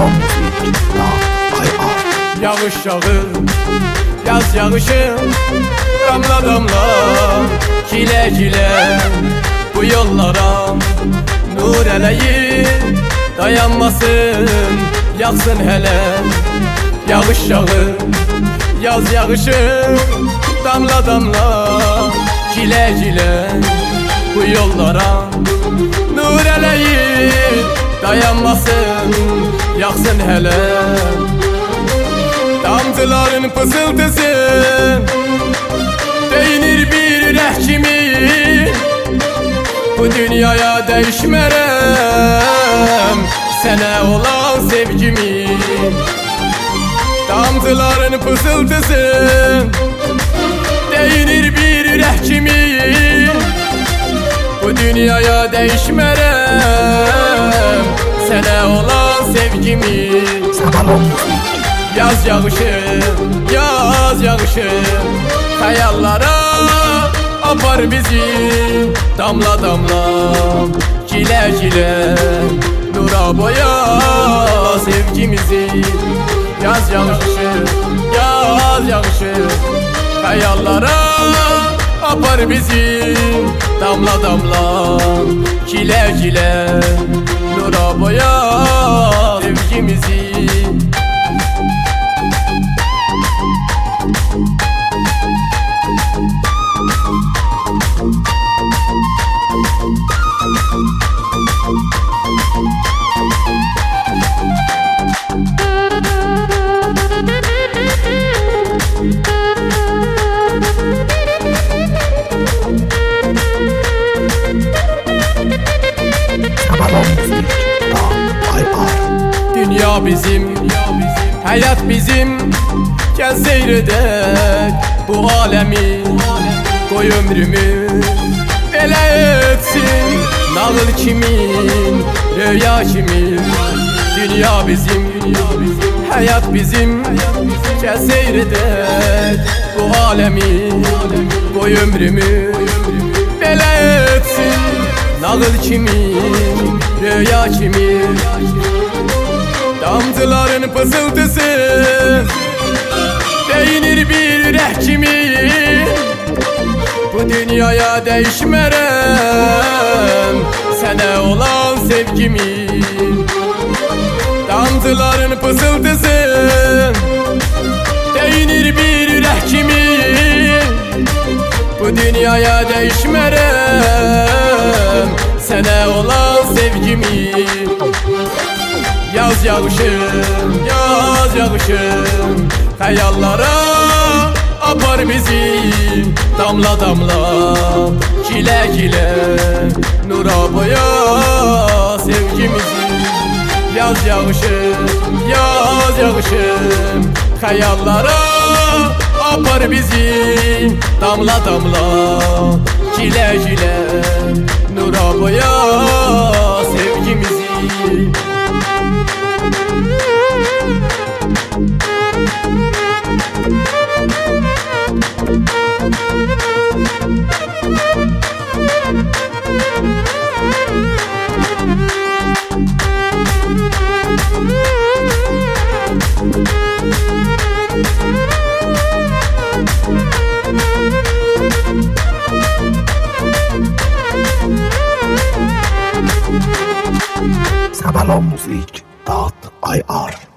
Sabah müzik ay ay. Yağış yağır, yaz yağışı, damla damla, kile kile. Bu yollara nur eleyi dayanmasın, yaksın hele. Yağış yağır, yaz yağışı, damla damla, kile kile. Bu yollara nur eleyi dayanmasın, yaksın hele. Damcıların fısıltısı değinir bir ürək kimi. Bu dünyaya değişmerem sənə olan sevgimi. Damcıların fısıltısı değinir bir ürək kimi. Bu dünyaya değişmerem sənə olan sevgimi. Sabah müzik. Yaz yağışı, yaz yağışı, hayallara apar bizi. Damla damla, kile kile, nura boya sevgimizi. Yaz yağışı, yaz yağışı, hayallara apar bizi. Damla damla, kile kile, nura boya sevgimizi. Dünya bizim, hayat bizim. Gel seyredek bu alemi. Koy ömrümü belə etsin. Nağıl kimin, rüya kimin. Dünya bizim, hayat bizim. Gel seyredek bu alemi. Koy ömrümü belə etsin. Nağıl kimin, rüya kimin. Damcıların fısıltısı değinir bir ürək kimi. Bu dünyaya değişmerem sənə olan sevgimi. Damcıların fısıltısı değinir bir ürək kimi. Bu dünyaya değişmerem sənə olan sevgimi. Yaz yağışım, yaz yağışım, hayallara apar bizi. Damla damla, kile kile, nura boya sevgimizi. Yaz yağışım, yaz yağışım, hayallara apar bizi. Damla damla, kile kile, nura boya sevgimizi. Sabah müzik ay ay.